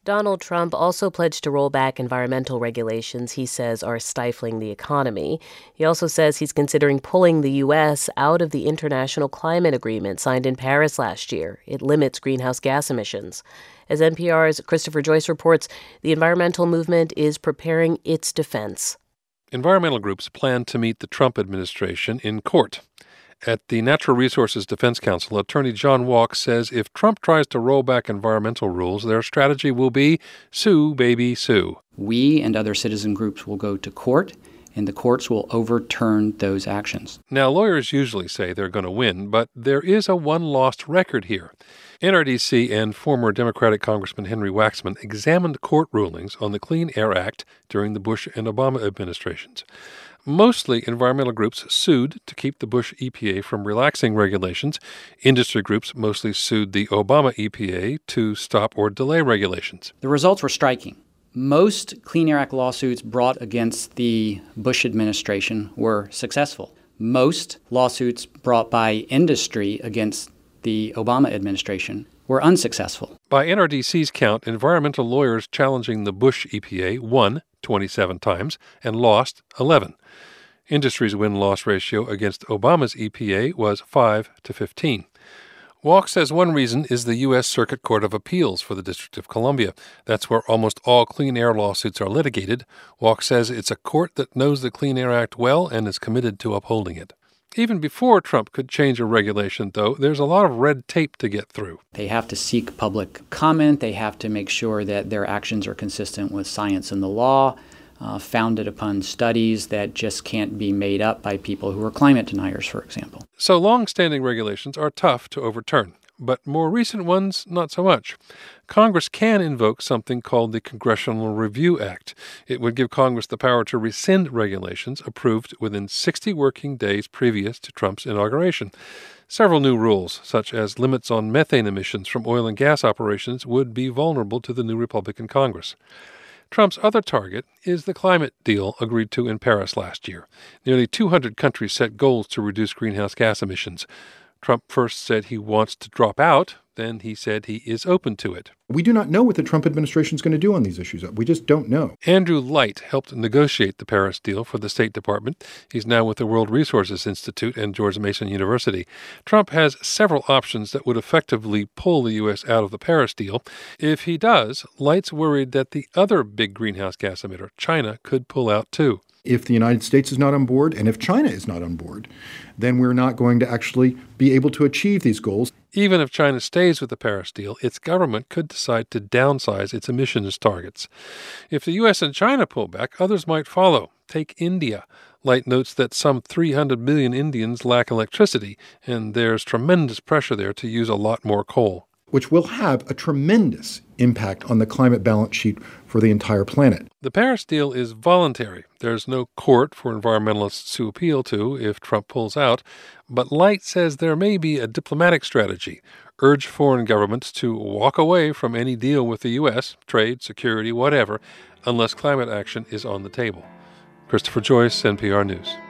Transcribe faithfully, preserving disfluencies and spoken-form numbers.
Donald Trump also pledged to roll back environmental regulations he says are stifling the economy. He also says he's considering pulling the U S out of the international climate agreement signed in Paris last year. It limits greenhouse gas emissions. As N P R's Christopher Joyce reports, the environmental movement is preparing its defense. Environmental groups plan to meet the Trump administration in court. At the Natural Resources Defense Council, Attorney John Walk says if Trump tries to roll back environmental rules, their strategy will be sue, baby, sue. We and other citizen groups will go to court, and the courts will overturn those actions. Now, lawyers usually say they're going to win, but there is a one-lost record here. N R D C and former Democratic Congressman Henry Waxman examined court rulings on the Clean Air Act during the Bush and Obama administrations. Mostly, environmental groups sued to keep the Bush E P A from relaxing regulations. Industry groups mostly sued the Obama E P A to stop or delay regulations. The results were striking. Most Clean Air Act lawsuits brought against the Bush administration were successful. Most lawsuits brought by industry against the Obama administration were unsuccessful. By N R D C's count, environmental lawyers challenging the Bush E P A won twenty-seven times and lost eleven. Industry's win-loss ratio against Obama's E P A was five to fifteen. Walk says one reason is the U S Circuit Court of Appeals for the District of Columbia. That's where almost all clean air lawsuits are litigated. Walk says it's a court that knows the Clean Air Act well and is committed to upholding it. Even before Trump could change a regulation, though, there's a lot of red tape to get through. They have to seek public comment. They have to make sure that their actions are consistent with science and the law, uh, founded upon studies that just can't be made up by people who are climate deniers, for example. So long-standing regulations are tough to overturn, but more recent ones, not so much. Congress can invoke something called the Congressional Review Act. It would give Congress the power to rescind regulations approved within sixty working days previous to Trump's inauguration. Several new rules, such as limits on methane emissions from oil and gas operations, would be vulnerable to the new Republican Congress. Trump's other target is the climate deal agreed to in Paris last year. Nearly two hundred countries set goals to reduce greenhouse gas emissions. Trump first said he wants to drop out, then he said he is open to it. We do not know what the Trump administration is going to do on these issues. We just don't know. Andrew Light helped negotiate the Paris deal for the State Department. He's now with the World Resources Institute and George Mason University. Trump has several options that would effectively pull the U S out of the Paris deal. If he does, Light's worried that the other big greenhouse gas emitter, China, could pull out too. If the United States is not on board and if China is not on board, then we're not going to actually be able to achieve these goals. Even if China stays with the Paris deal, its government could decide to downsize its emissions targets. If the U S and China pull back, others might follow. Take India. Light notes that some three hundred million Indians lack electricity, and there's tremendous pressure there to use a lot more coal, which will have a tremendous impact on the climate balance sheet for the entire planet. The Paris deal is voluntary. There's no court for environmentalists to appeal to if Trump pulls out. But Light says there may be a diplomatic strategy. Urge foreign governments to walk away from any deal with the U S, trade, security, whatever, unless climate action is on the table. Christopher Joyce, N P R News.